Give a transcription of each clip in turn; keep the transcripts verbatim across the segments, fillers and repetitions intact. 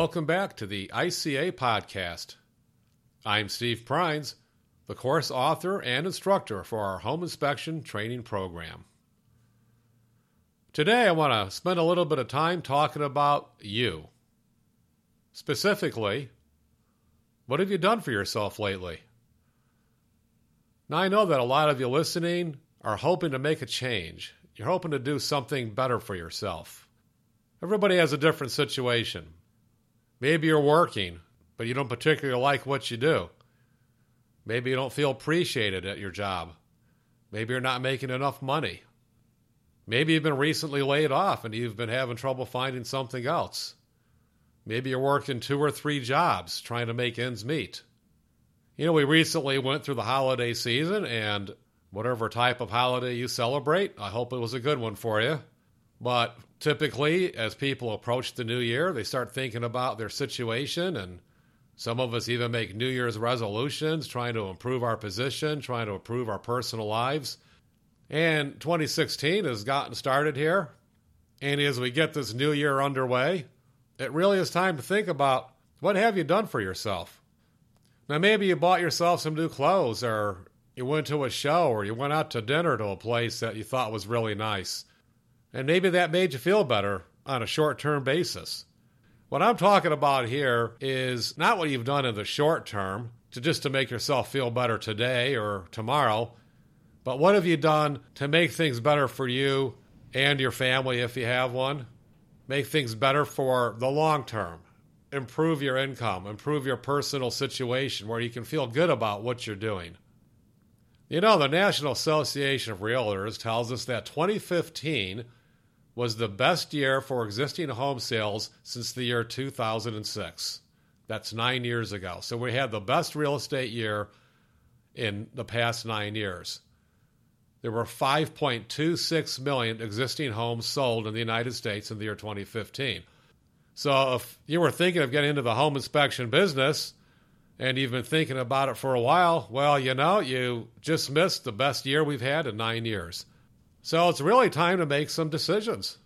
welcome back to the I C A Podcast. I'm Steve Prines, the course author and instructor for our home inspection training program. Today I want to spend a little bit of time talking about you. Specifically, what have you done for yourself lately? Now I know that a lot of you listening are hoping to make a change. You're hoping to do something better for yourself. Everybody has a different situation. Maybe you're working, but you don't particularly like what you do. Maybe you don't feel appreciated at your job. Maybe you're not making enough money. Maybe you've been recently laid off and you've been having trouble finding something else. Maybe you're working two or three jobs trying to make ends meet. You know, we recently went through the holiday season, and whatever type of holiday you celebrate, I hope it was a good one for you. But typically, as people approach the new year, they start thinking about their situation, and some of us even make New Year's resolutions, trying to improve our position, trying to improve our personal lives. And twenty sixteen has gotten started here, and as we get this new year underway, it really is time to think about what have you done for yourself. Now, maybe you bought yourself some new clothes, or you went to a show, or you went out to dinner to a place that you thought was really nice. And maybe that made you feel better on a short-term basis. What I'm talking about here is not what you've done in the short term to just to make yourself feel better today or tomorrow, but what have you done to make things better for you and your family if you have one? Make things better for the long term. Improve your income, improve your personal situation where you can feel good about what you're doing. You know, the National Association of Realtors tells us that twenty fifteen was the best year for existing home sales since the year two thousand six. That's nine years ago. So we had the best real estate year in the past nine years. There were five point two six million existing homes sold in the United States in the year twenty fifteen. So if you were thinking of getting into the home inspection business and you've been thinking about it for a while, well, you know, you just missed the best year we've had in nine years. So it's really time to make some decisions.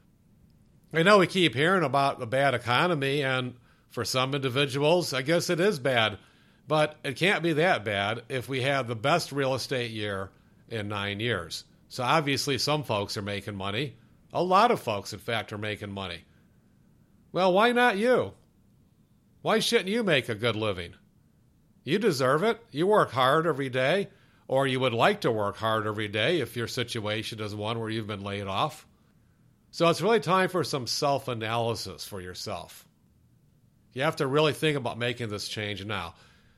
I know we keep hearing about the bad economy, and for some individuals, I guess it is bad, but it can't be that bad if we have the best real estate year in nine years. So obviously some folks are making money. A lot of folks, in fact, are making money. Well, why not you? Why shouldn't you make a good living? You deserve it. You work hard every day. Or you would like to work hard every day if your situation is one where you've been laid off. So it's really time for some self-analysis for yourself. You have to really think about making this change now.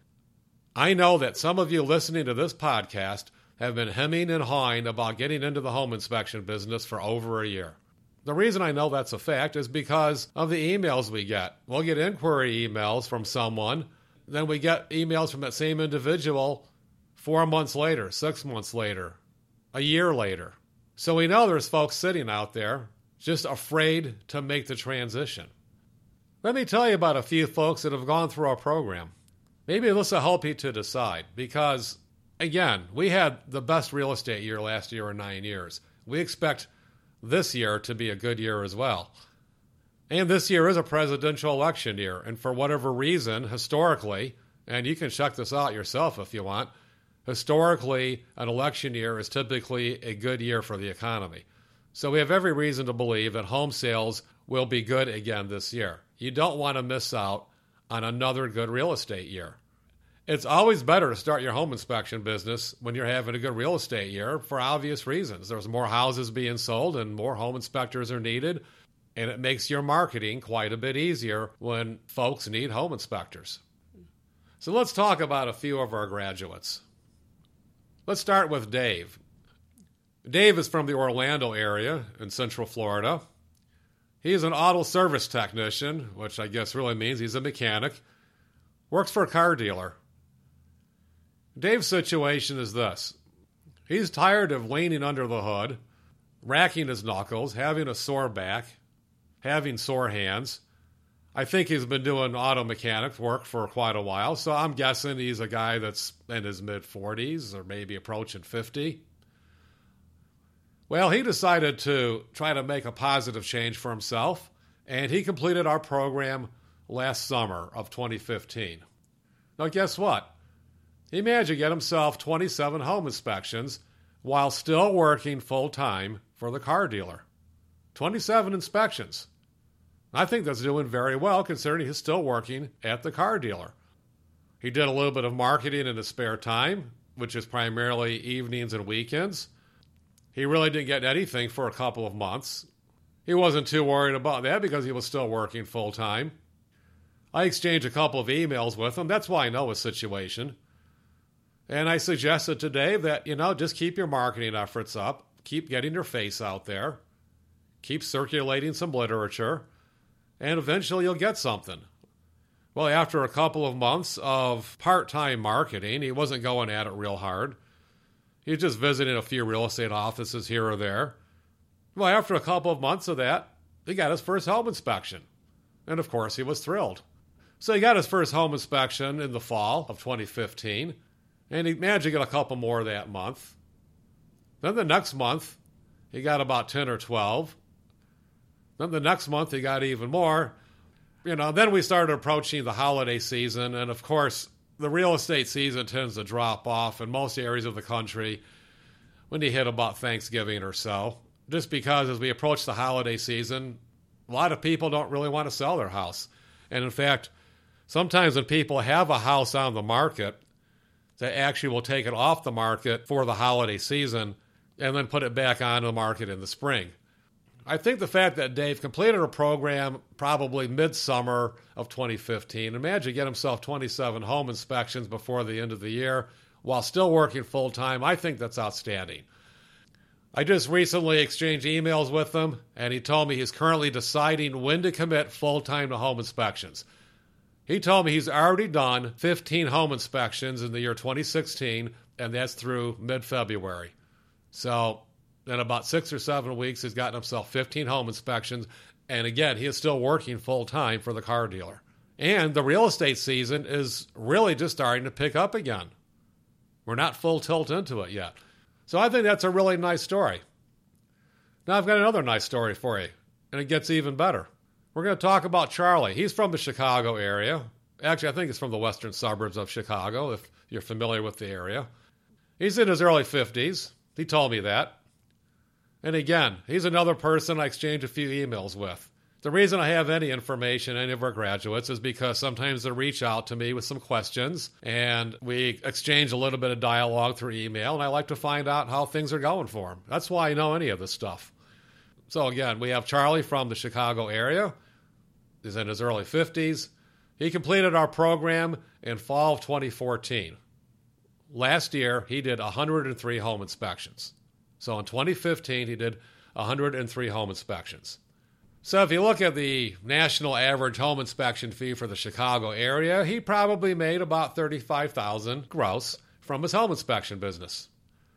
I know that some of you listening to this podcast have been hemming and hawing about getting into the home inspection business for over a year. The reason I know that's a fact is because of the emails we get. We'll get inquiry emails from someone, then we get emails from that same individual Four months later, six months later, a year later. So we know there's folks sitting out there just afraid to make the transition. Let me tell you about a few folks that have gone through our program. Maybe this will help you to decide because, again, we had the best real estate year last year in nine years. We expect this year to be a good year as well. And this year is a presidential election year. And for whatever reason, historically, and you can check this out yourself if you want, historically, an election year is typically a good year for the economy. So we have every reason to believe that home sales will be good again this year. You don't want to miss out on another good real estate year. It's always better to start your home inspection business when you're having a good real estate year for obvious reasons. There's more houses being sold and more home inspectors are needed, and it makes your marketing quite a bit easier when folks need home inspectors. So let's talk about a few of our graduates. Let's start with Dave. Dave is from the Orlando area in Central Florida. He's an auto service technician, which I guess really means he's a mechanic. Works for a car dealer. Dave's situation is this. He's tired of leaning under the hood, racking his knuckles, having a sore back, having sore hands. I think he's been doing auto mechanic work for quite a while, so I'm guessing he's a guy that's in his mid-forties or maybe approaching fifty. Well, he decided to try to make a positive change for himself, and he completed our program last summer of twenty fifteen. Now, guess what? He managed to get himself twenty-seven home inspections while still working full-time for the car dealer. twenty-seven inspections. I think that's doing very well considering he's still working at the car dealer. He did a little bit of marketing in his spare time, which is primarily evenings and weekends. He really didn't get anything for a couple of months. He wasn't too worried about that because he was still working full-time. I exchanged a couple of emails with him. That's why I know his situation. And I suggested to Dave that, you know, just keep your marketing efforts up. Keep getting your face out there. Keep circulating some literature. And eventually you'll get something. Well, after a couple of months of part-time marketing, he wasn't going at it real hard. He was just visiting a few real estate offices here or there. Well, after a couple of months of that, he got his first home inspection. And of course, he was thrilled. So he got his first home inspection in the fall of twenty fifteen, and he managed to get a couple more that month. Then the next month, he got about ten or twelve. Then the next month, he got even more. You know, then we started approaching the holiday season, and of course, the real estate season tends to drop off in most areas of the country when you hit about Thanksgiving or so. Just because as we approach the holiday season, a lot of people don't really want to sell their house. And in fact, sometimes when people have a house on the market, they actually will take it off the market for the holiday season and then put it back on the market in the spring. I think the fact that Dave completed a program probably midsummer of twenty fifteen, imagine get himself twenty-seven home inspections before the end of the year while still working full-time, I think that's outstanding. I just recently exchanged emails with him, and he told me he's currently deciding when to commit full-time to home inspections. He told me he's already done fifteen home inspections in the year twenty sixteen, and that's through mid-February. So in about six or seven weeks, he's gotten himself fifteen home inspections, and again, he is still working full-time for the car dealer. And the real estate season is really just starting to pick up again. We're not full tilt into it yet. So I think that's a really nice story. Now I've got another nice story for you, and it gets even better. We're going to talk about Charlie. He's from the Chicago area. Actually, I think he's from the western suburbs of Chicago, if you're familiar with the area. He's in his early fifties. He told me that. And again, he's another person I exchanged a few emails with. The reason I have any information, any of our graduates, is because sometimes they reach out to me with some questions, and we exchange a little bit of dialogue through email, and I like to find out how things are going for them. That's why I know any of this stuff. So again, we have Charlie from the Chicago area. He's in his early fifties. He completed our program in fall of twenty fourteen. Last year, he did one hundred three home inspections. So in twenty fifteen, he did one hundred three home inspections. So if you look at the national average home inspection fee for the Chicago area, he probably made about thirty-five thousand dollars gross from his home inspection business.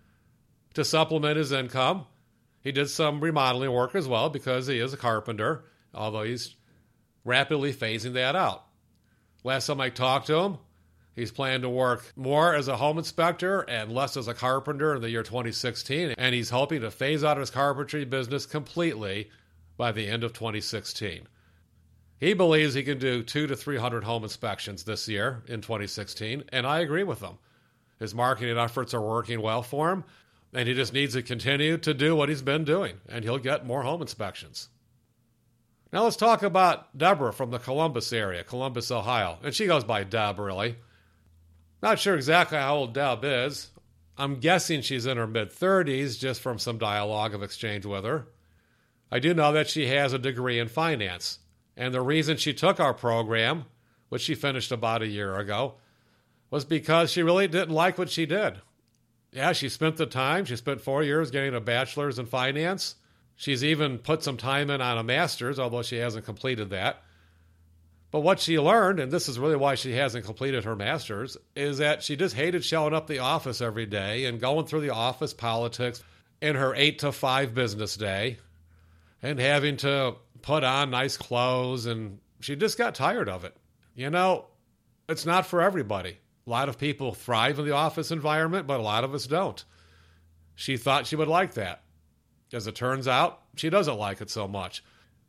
To supplement his income, he did some remodeling work as well because he is a carpenter, although he's rapidly phasing that out. Last time I talked to him, he's planning to work more as a home inspector and less as a carpenter in the year twenty sixteen, and he's hoping to phase out his carpentry business completely by the end of twenty sixteen. He believes he can do two to three hundred home inspections this year in twenty sixteen, and I agree with him. His marketing efforts are working well for him, and he just needs to continue to do what he's been doing, and he'll get more home inspections. Now let's talk about Deborah from the Columbus area, Columbus, Ohio, and she goes by Deb, really. Not sure exactly how old Deb is. I'm guessing she's in her mid-thirties just from some dialogue of exchange with her. I do know that she has a degree in finance, and the reason she took our program, which she finished about a year ago, was because she really didn't like what she did. Yeah, she spent the time. She spent four years getting a bachelor's in finance. She's even put some time in on a master's, although she hasn't completed that. But what she learned, and this is really why she hasn't completed her master's, is that she just hated showing up the office every day and going through the office politics in her eight to five business day, and having to put on nice clothes, and she just got tired of it. You know, it's not for everybody. A lot of people thrive in the office environment, but a lot of us don't. She thought she would like that. As it turns out, she doesn't like it so much.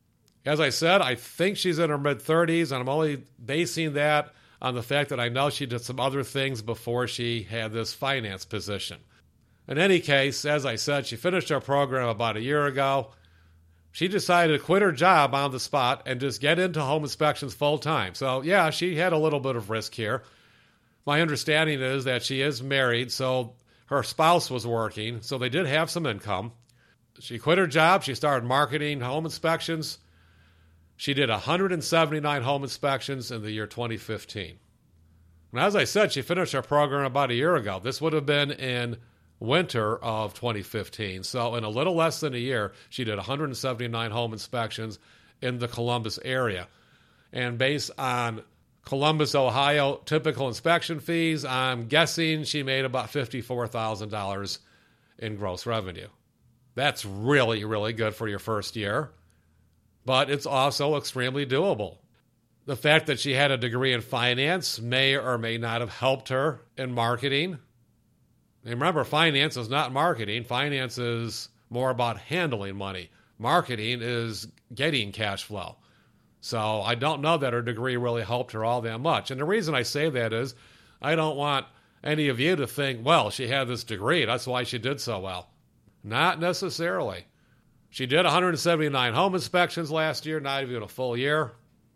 As I said, I think she's in her mid-thirties, and I'm only basing that on the fact that I know she did some other things before she had this finance position. In any case, as I said, she finished her program about a year ago. She decided to quit her job on the spot and just get into home inspections full time. So, yeah, she had a little bit of risk here. My understanding is that she is married, so her spouse was working, so they did have some income. She quit her job. She started marketing home inspections. She did one hundred seventy-nine home inspections in the year twenty fifteen. And as I said, she finished her program about a year ago. This would have been in winter of twenty fifteen. So in a little less than a year, she did one hundred seventy-nine home inspections in the Columbus area. And based on Columbus, Ohio typical inspection fees, I'm guessing she made about fifty-four thousand dollars in gross revenue. That's really, really good for your first year, but it's also extremely doable. The fact that she had a degree in finance may or may not have helped her in marketing. And remember, finance is not marketing. Finance is more about handling money. Marketing is getting cash flow. So I don't know that her degree really helped her all that much. And the reason I say that is I don't want any of you to think, well, she had this degree, that's why she did so well. Not necessarily. She did one hundred seventy-nine home inspections last year, not even a full year.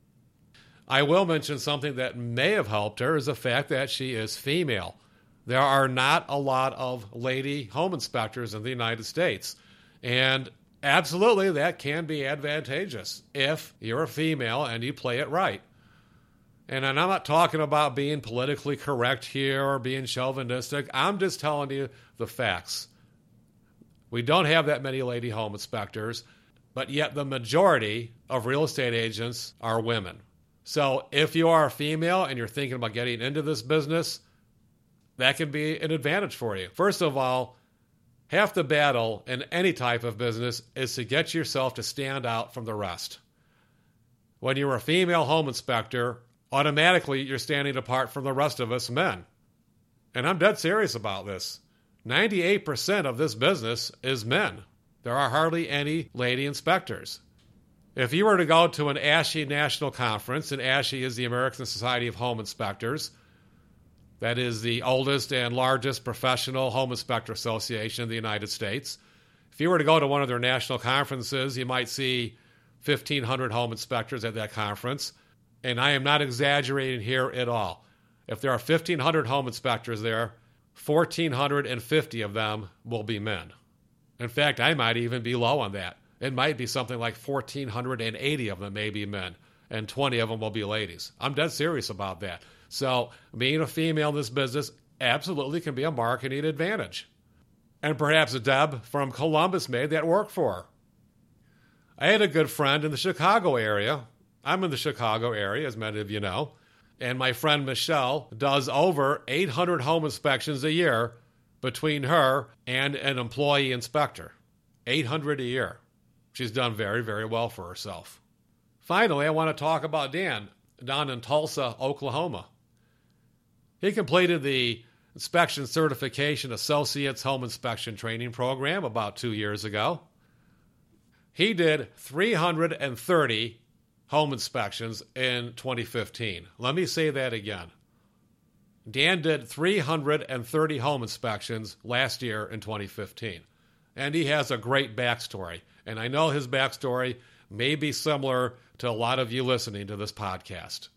I will mention something that may have helped her is the fact that she is female. There are not a lot of lady home inspectors in the United States. And absolutely, that can be advantageous if you're a female and you play it right. And I'm not talking about being politically correct here or being chauvinistic. I'm just telling you the facts. We don't have that many lady home inspectors, but yet the majority of real estate agents are women. So if you are a female and you're thinking about getting into this business, that can be an advantage for you. First of all, half the battle in any type of business is to get yourself to stand out from the rest. When you're a female home inspector, automatically you're standing apart from the rest of us men. And I'm dead serious about this. ninety-eight percent of this business is men. There are hardly any lady inspectors. If you were to go to an A S H I national conference, and A S H I is the American Society of Home Inspectors, that is the oldest and largest professional home inspector association in the United States. If you were to go to one of their national conferences, you might see fifteen hundred home inspectors at that conference. And I am not exaggerating here at all. If there are fifteen hundred home inspectors there, one thousand four hundred fifty of them will be men. In fact, I might even be low on that. It might be something like one thousand four hundred eighty of them may be men, and twenty of them will be ladies. I'm dead serious about that. So being a female in this business absolutely can be a marketing advantage. And perhaps Deb from Columbus made that work for her. I had a good friend in the Chicago area. I'm in the Chicago area, as many of you know. And my friend Michelle does over eight hundred home inspections a year between her and an employee inspector. eight hundred a year. She's done very, very well for herself. Finally, I want to talk about Dan down in Tulsa, Oklahoma. He completed the Inspection Certification Associates Home Inspection Training Program about two years ago. He did three hundred thirty home inspections in twenty fifteen. Let me say that again. Dan did three hundred thirty home inspections last year in twenty fifteen. And he has a great backstory. And I know his backstory may be similar to a lot of you listening to this podcast.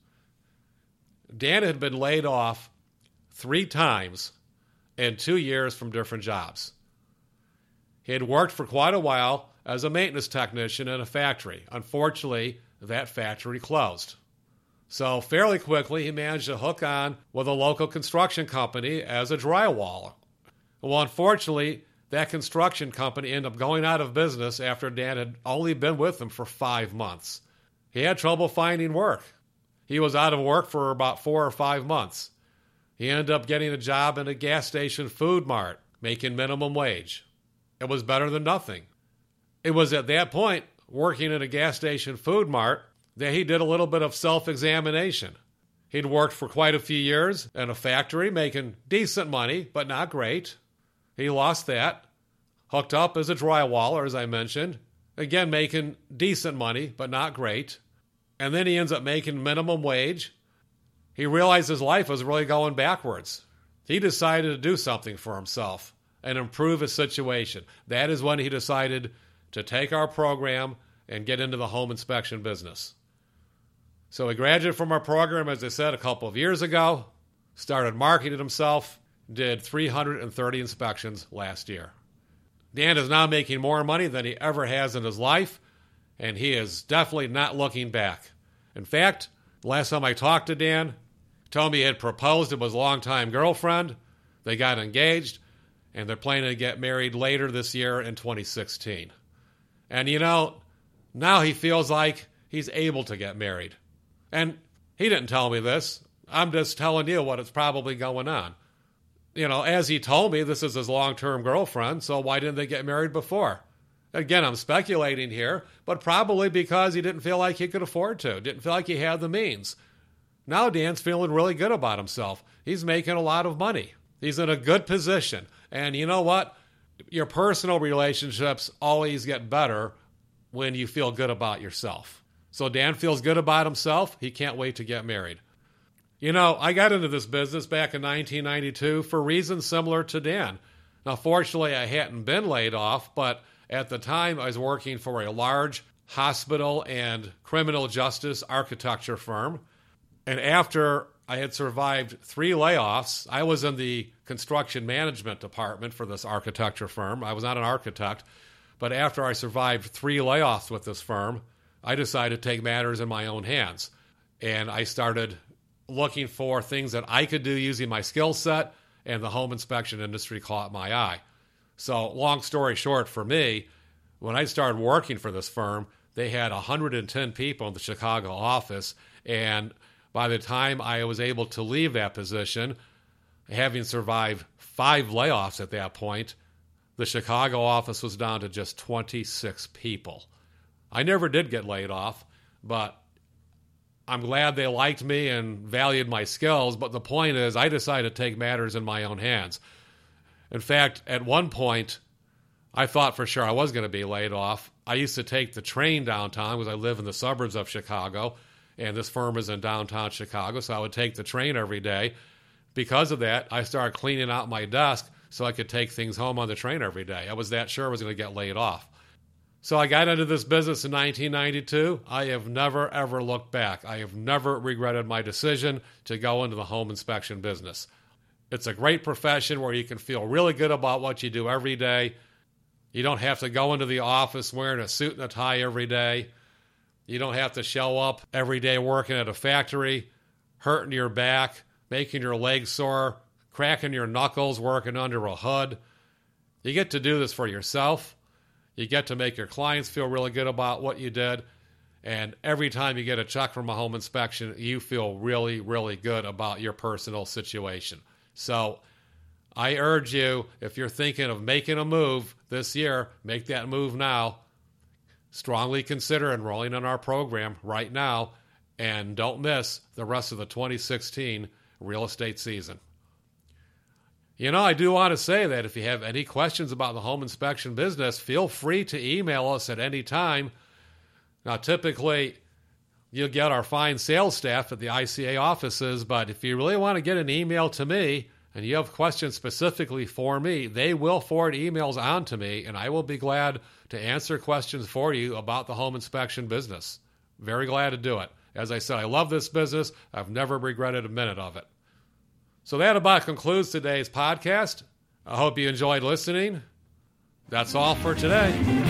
Dan had been laid off three times in two years from different jobs. He had worked for quite a while as a maintenance technician in a factory. Unfortunately, that factory closed. So fairly quickly, he managed to hook on with a local construction company as a drywaller. Well, unfortunately, that construction company ended up going out of business after Dan had only been with them for five months. He had trouble finding work. He was out of work for about four or five months. He ended up getting a job in a gas station food mart, making minimum wage. It was better than nothing. It was at that point, working in a gas station food mart, that he did a little bit of self-examination. He'd worked for quite a few years in a factory, making decent money, but not great. He lost that, hooked up as a drywaller, as I mentioned, again, making decent money, but not great. And then he ends up making minimum wage. He realized his life was really going backwards. He decided to do something for himself and improve his situation. That is when he decided to take our program and get into the home inspection business. So he graduated from our program, as I said, a couple of years ago, started marketing himself, did three hundred thirty inspections last year. Dan is now making more money than he ever has in his life, and he is definitely not looking back. In fact, the last time I talked to Dan, he told me he had proposed to his longtime girlfriend. They got engaged, and they're planning to get married later this year in twenty sixteen. And you know, now he feels like he's able to get married. And he didn't tell me this. I'm just telling you what is probably going on. You know, as he told me, this is his long-term girlfriend, so why didn't they get married before? Again, I'm speculating here, but probably because he didn't feel like he could afford to, didn't feel like he had the means. Now Dan's feeling really good about himself. He's making a lot of money. He's in a good position. And you know what? Your personal relationships always get better when you feel good about yourself. So Dan feels good about himself. He can't wait to get married. You know, I got into this business back in nineteen ninety-two for reasons similar to Dan. Now, fortunately, I hadn't been laid off, but at the time I was working for a large hospital and criminal justice architecture firm. And after I had survived three layoffs, I was in the construction management department for this architecture firm. I was not an architect, but after I survived three layoffs with this firm, I decided to take matters in my own hands. And I started looking for things that I could do using my skill set, and the home inspection industry caught my eye. So long story short for me, when I started working for this firm, they had one hundred ten people in the Chicago office, and by the time I was able to leave that position, having survived five layoffs at that point, the Chicago office was down to just twenty-six people. I never did get laid off, but I'm glad they liked me and valued my skills. But the point is, I decided to take matters in my own hands. In fact, at one point, I thought for sure I was going to be laid off. I used to take the train downtown because I live in the suburbs of Chicago, and this firm is in downtown Chicago, so I would take the train every day. Because of that, I started cleaning out my desk so I could take things home on the train every day. I was that sure I was going to get laid off. So I got into this business in nineteen ninety-two. I have never, ever looked back. I have never regretted my decision to go into the home inspection business. It's a great profession where you can feel really good about what you do every day. You don't have to go into the office wearing a suit and a tie every day. You don't have to show up every day working at a factory, hurting your back, making your legs sore, cracking your knuckles working under a hood. You get to do this for yourself. You get to make your clients feel really good about what you did. And every time you get a check from a home inspection, you feel really, really good about your personal situation. So I urge you, if you're thinking of making a move this year, make that move now. Strongly consider enrolling in our program right now, and don't miss the rest of the twenty sixteen real estate season. You know, I do want to say that if you have any questions about the home inspection business, feel free to email us at any time. Now, typically, you'll get our fine sales staff at the I C A offices, but if you really want to get an email to me and you have questions specifically for me, they will forward emails on to me, and I will be glad to answer questions for you about the home inspection business. Very glad to do it. As I said, I love this business. I've never regretted a minute of it. So that about concludes today's podcast. I hope you enjoyed listening. That's all for today.